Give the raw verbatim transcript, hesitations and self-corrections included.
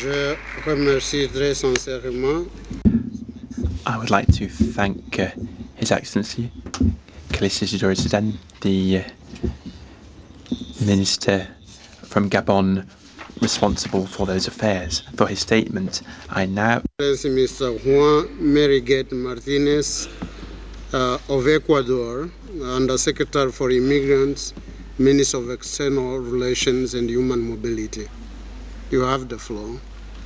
Je remercie très sincèrement I would like to thank uh, His Excellency Kalissi Zidore, the uh, Minister from Gabon responsible for those affairs, for his statement. I now Mister Juan Meriguet Martinez uh, of Ecuador, Under Secretary for Immigrants, Minister of External Relations and Human Mobility. You have the floor.